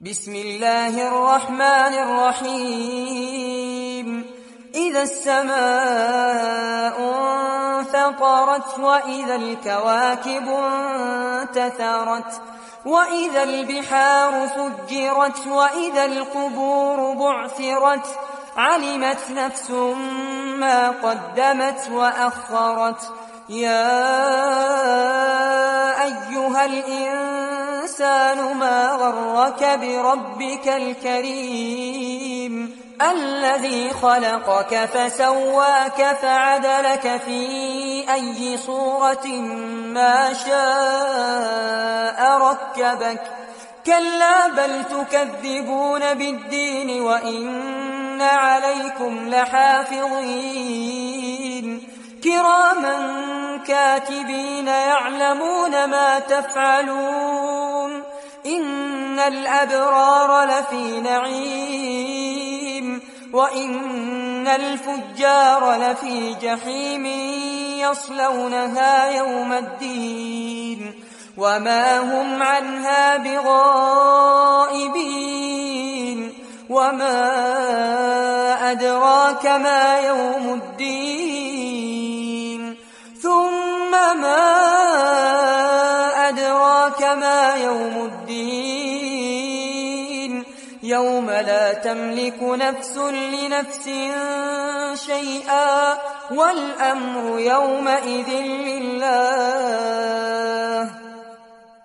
بسم الله الرحمن الرحيم إذا السماء انفطرت وإذا الكواكب انتثرت وإذا البحار فجرت وإذا القبور بعثرت علمت نفس ما قدمت وأخرت يا أيها الإنسان ما غرك بربك الكريم الذي خلقك فسواك فعدلك في أي صورة ما شاء ركبك كلا بل تكذبون بالدين وإن عليكم لحافظين كراما كاتبين يعلمون ما تفعلون إن الأبرار لفي نعيم وإن الفجار لفي جحيم يصلونها يوم الدين وما هم عنها بغائبين وما أدراك ما يوم الدين ثم ما أدراك ما يوم الدين يوم لا تملك نفس لنفس شيئا والأمر يومئذ لله